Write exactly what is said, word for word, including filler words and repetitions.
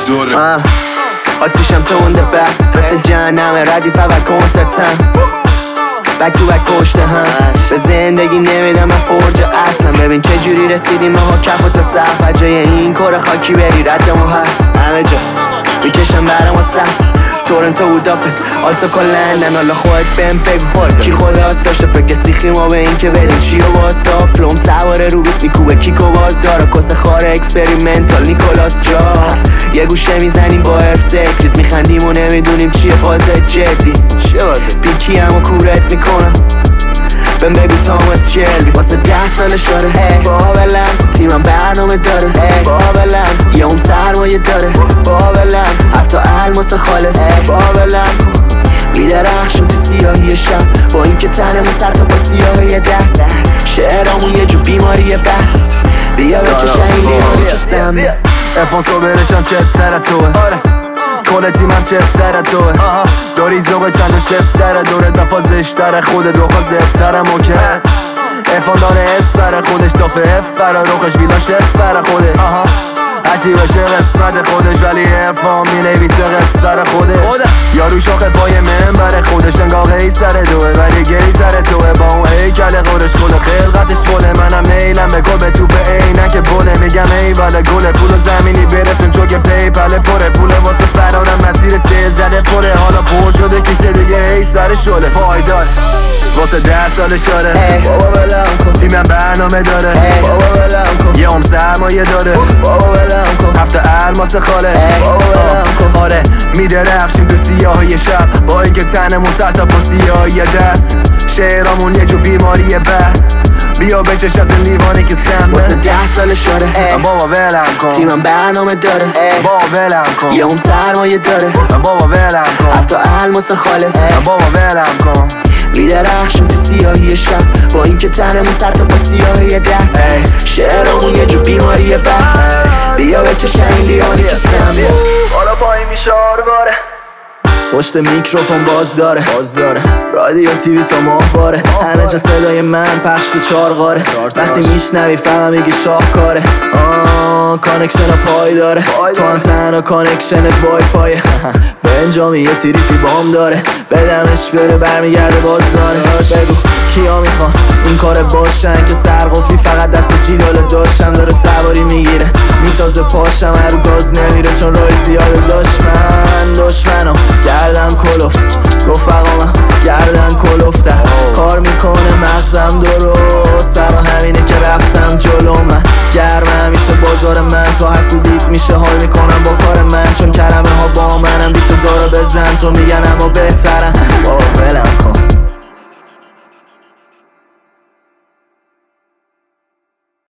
داره آتیشم تو اون بک مثل جهنم ردیف اول کنسرتم بک تو بک پشت هم به زندگی نمیدم من فرج اصلا. ببین چه جوری رسیدیم ما کف و تا سقف جای این کار خاکی بری ردمون هر همه جا میکشم برم و سخت تورنتو بوداپست آلسا کلندن. حالا خودت بهم بگو کی خداست داشته فکر سیخی ما به این که بریم چی و باستا فلوم سواره رو بیت میکوبه کیکو باز داره کس خاره اکسپریمنتال نیکولاس جا یه گوشه میزنیم با حرف سکریز میخندیم و نمیدونیم چیه فازه جدی چیه بازه پیکی هم و کورت میکنم بهم بگو تاماس چلبی واسه ده سال شاره بابلم تیمم برنامه داره بابلم یه اون سرمایه داره بابلم هفتا الماس خالص بابلم میدرخشم تو سیاهی شب با این که تنمون سر تا با سیاهی دست شعرامون یه جو بیماریه بد بیا بچه شهیلی آرکستم افان صبرشم چه تره توه کل تیمم چه فتره توه داری زوغ چند و شفتره دوره دفا زشتره خودت روخا زبتره موکه افان داره اسپره خودش دافه افره روخش ویلا شفره خوده عجیبه شه قسمت خودش ولی ارفان می نویسه قصر خوده یارو شاخه پای منبره خودش انگاه قیصر دوه ولی گیتره توه با اون هیکل قرش فل خلقتش فله منم میلم به گل به توپ عینک بله میگم ای وله گل پول و زمینی برسیم چون که پیپل پره پول واسه فرارم مسیر سیل زده پره حالا پر شده کسی دیگه ای سر شله پایدار واسه ده سال شاره بابا بلم کن تیمم برنامه داره بابا بلم کن یه عم سرمایه داره بابا بلم کن هفته الماس خالص بابا بلم کن آره میدرخشیم تو سیاهی شب با اینکه تنمون سر تا با سیاهی دست شعرامون یه جو بیماریه بد بیا بچش از لیوانی که سمه واسه ده سال شاره بابا ولم کن تیمم برنامه داره بابا ولم کن یه اون سرمایه داره بابا ولم کن هفتا الماس خالص بابا ولم کن میدرخشیم تو سیاهی شب با اینکه تنمون سر تا با سیاهی دست شعرامون یه جو بیماریه بد بیا بچه شهین لیانی که سمه حالا پایی میشه آرواره پشت میکروفون باز داره باز داره رادیو تیوی تا ماهواره همه جا صدای من پخش تو چارغاره وقتی میشنوی فقط میگی شاهکاره آه کانکشن ها پای داره تو هم تنها کانکشنت وای فایه بنجامی یه تریپی بام داره بدمش بره برمیگرده باز داره بگو کیا میخوان این کار باشن که سرقفلی فقط دست جیدال داشتم داره سواری میگیره میتازه پاشم هر گاز نمیره چون رای زیاده دشمن دشمنو گردم کلوف رفقامم گردن کلوفتن کار میکنه مغزم درست برا همینه که رفتم جلو من گرم همیشه بازار من تو حسودیت میشه حال میکنم با کار من چون کلمه ها با منم بی تو داره بزن تو میگن اما